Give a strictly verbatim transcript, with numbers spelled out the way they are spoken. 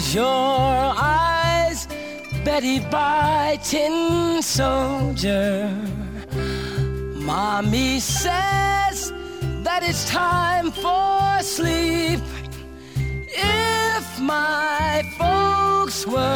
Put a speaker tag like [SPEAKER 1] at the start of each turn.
[SPEAKER 1] Close your eyes, Betty by Tin Soldier. Mommy says that it's time for sleep. If my folks were